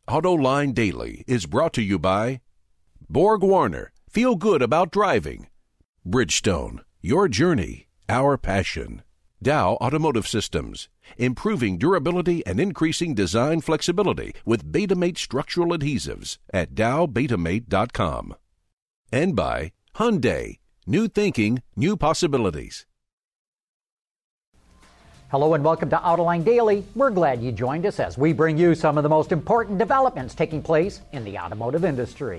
AutoLine Daily is brought to you by Borg Warner. Feel good about driving. Bridgestone. Your journey, our passion. Dow Automotive Systems. Improving durability and increasing design flexibility with Betamate structural adhesives at dowbetamate.com. And by Hyundai. New thinking, new possibilities. Hello and welcome to AutoLine Daily. We're glad you joined us as we bring you some of the most important developments taking place in the automotive industry.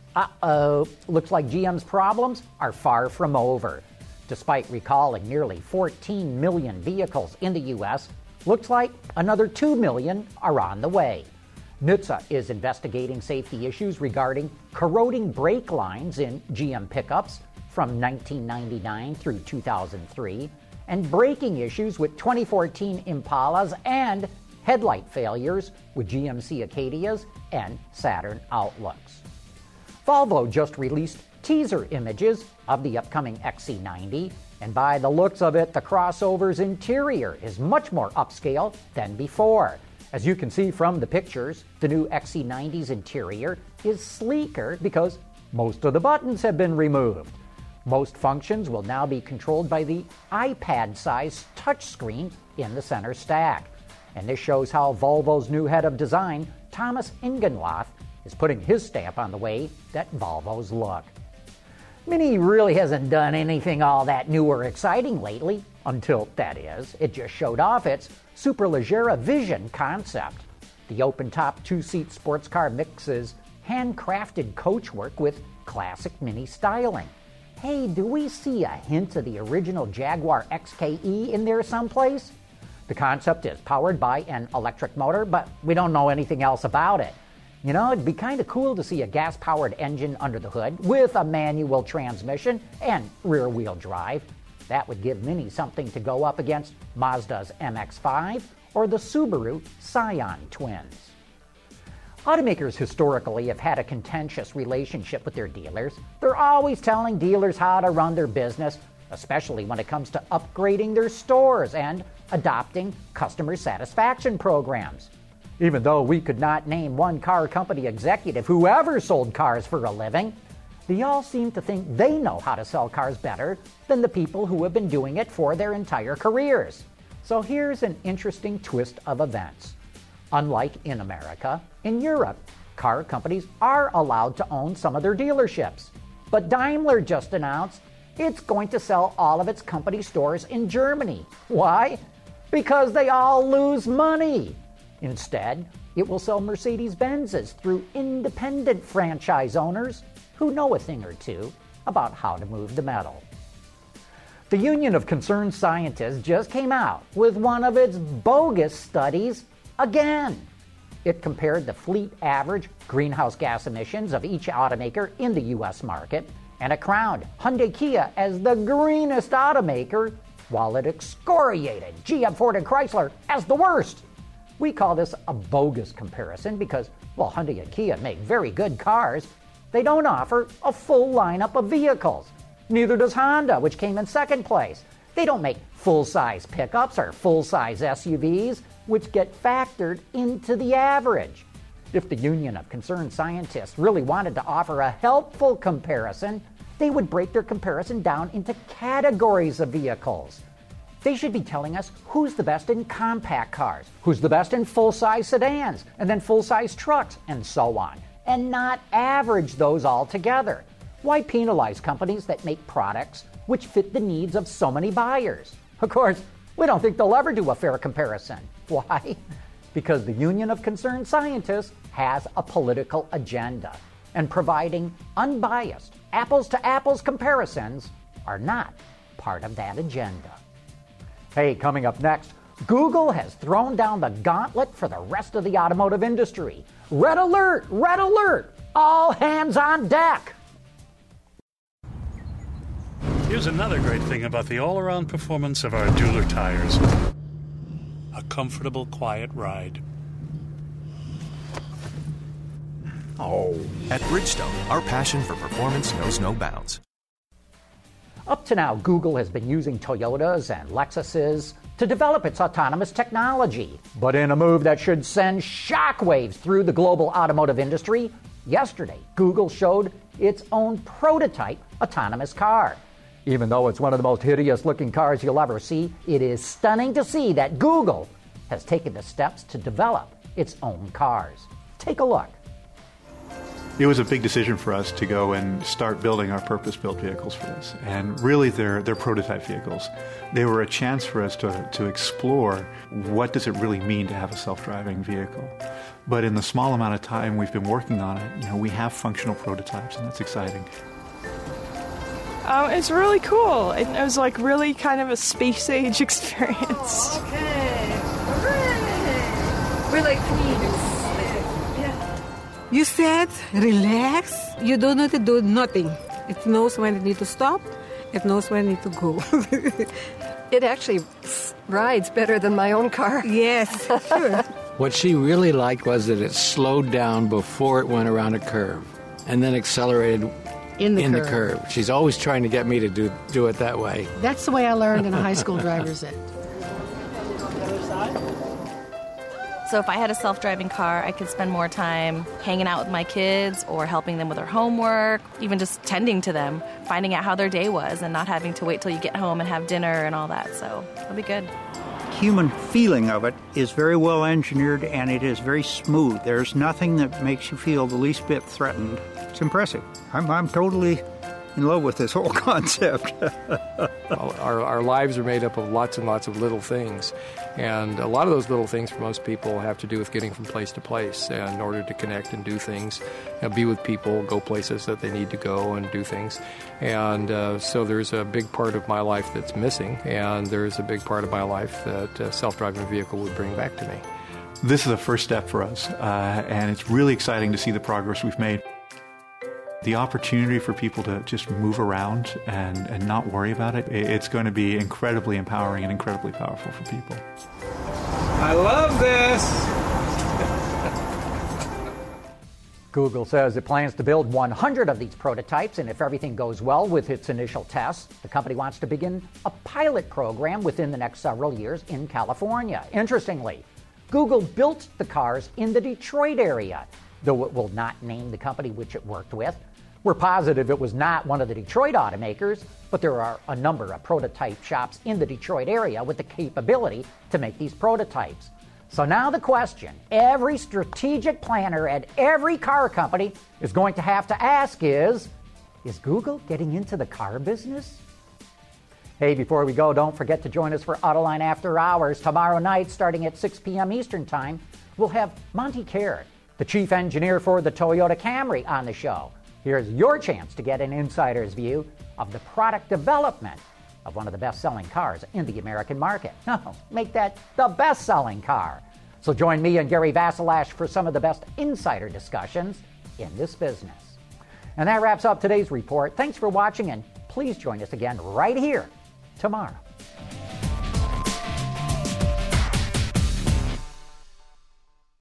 Looks like GM's problems are far from over. Despite recalling nearly 14 million vehicles in the U.S., looks like another 2 million are on the way. NHTSA is investigating safety issues regarding corroding brake lines in GM pickups from 1999 through 2003, and braking issues with 2014 Impalas and headlight failures with GMC Acadias and Saturn Outlooks. Volvo just released teaser images of the upcoming XC90, and by the looks of it, the crossover's interior is much more upscale than before. As you can see from the pictures, the new XC90's interior is sleeker because most of the buttons have been removed. Most functions will now be controlled by the iPad-sized touchscreen in the center stack. And this shows how Volvo's new head of design, Thomas Ingenlath, is putting his stamp on the way that Volvos look. Mini really hasn't done anything all that new or exciting lately, until, that is, it just showed off its Superleggera Vision concept. The open-top two-seat sports car mixes handcrafted coachwork with classic Mini styling. Hey, do we see a hint of the original Jaguar XKE in there someplace? The concept is powered by an electric motor, but we don't know anything else about it. You know, it'd be kind of cool to see a gas-powered engine under the hood with a manual transmission and rear-wheel drive. That would give Mini something to go up against Mazda's MX-5 or the Subaru Scion twins. Automakers historically have had a contentious relationship with their dealers. They're always telling dealers how to run their business, especially when it comes to upgrading their stores and adopting customer satisfaction programs. Even though we could not name one car company executive who ever sold cars for a living, they all seem to think they know how to sell cars better than the people who have been doing it for their entire careers. So here's an interesting twist of events. Unlike in America, in Europe, car companies are allowed to own some of their dealerships. But Daimler just announced it's going to sell all of its company stores in Germany. Why? Because they all lose money. Instead, it will sell Mercedes-Benzes through independent franchise owners who know a thing or two about how to move the metal. The Union of Concerned Scientists just came out with one of its bogus studies again. It compared the fleet average greenhouse gas emissions of each automaker in the U.S. market, and it crowned Hyundai Kia as the greenest automaker, while it excoriated GM, Ford, and Chrysler as the worst. We call this a bogus comparison because, while Hyundai and Kia make very good cars, they don't offer a full lineup of vehicles. Neither does Honda, which came in second place. They don't make full-size pickups or full-size SUVs, which get factored into the average. If the Union of Concerned Scientists really wanted to offer a helpful comparison, they would break their comparison down into categories of vehicles. They should be telling us who's the best in compact cars, who's the best in full-size sedans, and then full-size trucks, and so on, and not average those all together. Why penalize companies that make products which fit the needs of so many buyers? Of course, we don't think they'll ever do a fair comparison. Why? Because the Union of Concerned Scientists has a political agenda, and providing unbiased, apples-to-apples comparisons are not part of that agenda. Hey, coming up next, Google has thrown down the gauntlet for the rest of the automotive industry. Red alert! Red alert! All hands on deck! Here's another great thing about the all-around performance of our Dueler tires. A comfortable, quiet ride. At Bridgestone, our passion for performance knows no bounds. Up to now, Google has been using Toyotas and Lexuses to develop its autonomous technology. But in a move that should send shockwaves through the global automotive industry, yesterday Google showed its own prototype autonomous car. Even though it's one of the most hideous-looking cars you'll ever see, it is stunning to see that Google has taken the steps to develop its own cars. Take a look. It was a big decision for us to go and start building our purpose-built vehicles for this. And really, they're prototype vehicles. They were a chance for us to explore what does it really mean to have a self-driving vehicle. But in the small amount of time we've been working on it, we have functional prototypes, and that's exciting. It's really cool. It was like really kind of a space age experience. Okay. Hooray! We're like peas. You said relax. You don't need to do nothing. It knows when it needs to stop. It knows when it needs to go. It actually rides better than my own car. Yes, sure. What she really liked was that it slowed down before it went around a curve and then accelerated in the curve. She's always trying to get me to do it that way. That's the way I learned in a high school driver's ed. So if I had a self-driving car, I could spend more time hanging out with my kids or helping them with their homework, even just tending to them, finding out how their day was and not having to wait till you get home and have dinner and all that. So it'll be good. Human feeling of it is very well engineered, and it is very smooth. There's nothing that makes you feel the least bit threatened. It's impressive. I'm totally in love with this whole concept. Our lives are made up of lots and lots of little things, and a lot of those little things for most people have to do with getting from place to place in order to connect and do things, be with people, go places that they need to go and do things. And so there's a big part of my life that's missing, and there's a big part of my life that a self-driving vehicle would bring back to me. This is a first step for us, and it's really exciting to see the progress we've made. The opportunity for people to just move around and not worry about it, it's going to be incredibly empowering and incredibly powerful for people. I love this! Google says it plans to build 100 of these prototypes, and if everything goes well with its initial tests, the company wants to begin a pilot program within the next several years in California. Interestingly, Google built the cars in the Detroit area, though it will not name the company which it worked with. We're positive it was not one of the Detroit automakers, but there are a number of prototype shops in the Detroit area with the capability to make these prototypes. So now the question every strategic planner at every car company is going to have to ask is Google getting into the car business? Hey, before we go, don't forget to join us for Autoline After Hours. Tomorrow night, starting at 6 p.m. Eastern Time, we'll have Monty Carrot, the chief engineer for the Toyota Camry, on the show. Here's your chance to get an insider's view of the product development of one of the best-selling cars in the American market. No, make that the best-selling car. So join me and Gary Vasilash for some of the best insider discussions in this business. And that wraps up today's report. Thanks for watching, and please join us again right here tomorrow.